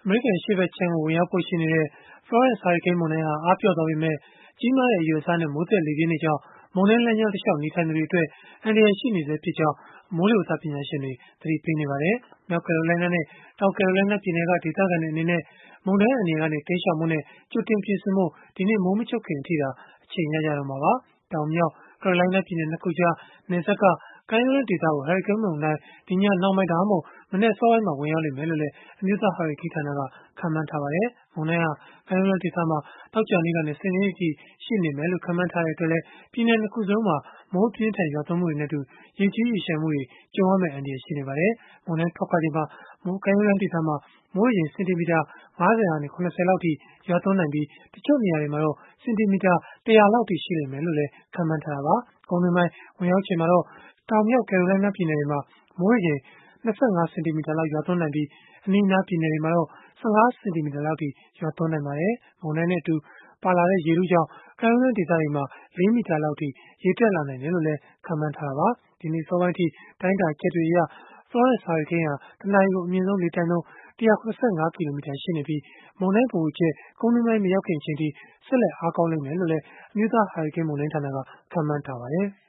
အမေရိကန်အရှေ့ဘက်ခြမ်းကို ဝင်ရောက်ဖို့ ရှိနေတဲ့ Florence ဟာရီကိန်းမုန်တိုင်းဟာ အားပျော့သွားပေမဲ့ ကြီးမားတဲ့ အရွယ်အစားနဲ့ မိုးသက်လေပြင်းတွေကြောင့် မုန်တိုင်းလမ်းကြောင်းတလျှောက် နေထိုင်သူတွေအတွက် အန္တရာယ်ရှိနေဆဲဖြစ်ကြောင်း မိုးလေဝသပညာရှင်တွေ သတိပေးနေပါတယ်။ မြောက်ကယ်ရိုလိုင်းနားနဲ့ တောင်ကယ်ရိုလိုင်းနားပြည်နယ်က ဒေသခံတွေအနေနဲ့ မုန်တိုင်းအန္တရာယ်ကနေ တိမ်းရှောင်ဖို့နဲ့ ကြိုတင်ပြင်ဆင်ဖို့ ဒီနေ့မိုးမချုပ်ခင်အထိသာ အချိန်ရကြတော့မှာပါ။ တောင်၊ မြောက် ကယ်ရိုလိုင်းနားပြည်နယ် ၂ ခုကြား နယ်စပ်က ကမ်းရိုးတန်းဒေသကို ဟာရီကိန်းမုန်တိုင်း ဒီညနှောင်းပိုင်း ဒါမှမဟုတ် မနက်အစောပိုင်းမှာ ဝင်ရောက်လိမ့်မယ်လို့လည်း အမျိုးသားဟာရီကိန်းဌာနက ခန့်မှန်းထားပါတယ်။ မုန်တိုင်းဟာ ကမ်းရိုးတန်းဒေသမှာ သောကြာနေ့ကနေ စနေနေ့အထိ ရှိနေမယ်လို့ ခန့်မှန်းထားတဲ့အတွက်လည်း ပြည်နယ် ၂ ခုစလုံးမှာ မိုးအပြင်းအထန် ရွာသွန်းမှုတွေနဲ့အတူ ရေကြီးရေလျှံမှုတွေ ကြုံရမယ့် အန္တရာယ် ရှိနေပါတယ်။ မုန်တိုင်းထွက်ခွာချိန်မှာ ကမ်းရိုးတန်းဒေသမှာ မိုးရေချိန် စင်တီမီတာ ၅၀ ကနေ ၇၀ လောက်အထိ ရွာသွန်းနိုင်ပြီး၊ တချို့နေရာတွေမှာတော့ စင်တီမီတာ ၁၀၀ လောက်အထိ ရှိလိမ့်မယ်လို့လည်း ခန့်မှန်းထားတာပါ။ ကုန်းတွင်းပိုင်း ဝင်ရောက်ချိန်မှာတော့ တောင်၊ မြောက် ကယ်ရိုလိုင်းနားပြည်နယ်တွေမှာ မိုးရေချိန် ၂၅ စင်တီမီတာလောက် ရွာသွန်းနိုင်ပြီး၊ အနီးအနားပြည်နယ်တွေမှာတော့ ၁၅ စင်တီမီတာလောက်အထိ ရွာသွန်းနိုင်ပါတယ်။ မုန်တိုင်းနဲ့အတူ ပါလာတဲ့ ရေထုကြောင့် ကမ်းရိုးတန်းဒေသတွေမှာ ၄ မီတာလောက်အထိ ရေတက်လာနိုင်တယ်လို့လည်း ခန့်မှန်းထားတာပါ။ ဒီနေ့အစောပိုင်းအထိ တိုင်းတာချက်တွေအရ Florence ဟာရီကိန်းဟာ တနာရီကို အမြင့်ဆုံးလေတိုက်နှုန်း ၁၇၅ ကီလိုမီတာ ရှိနေပြီး၊ မုန်တိုင်းဗဟိုချက် ကုန်းတွင်းပိုင်း မရောက်ခင်အချိန်အထိ ဆက်လက် အားကောင်းလိမ့်မယ်လို့လည်း အမျိုးသားဟာရီကိန်းမုန်တိုင်းဌာနက ခန့်မှန်းထားပါတယ်။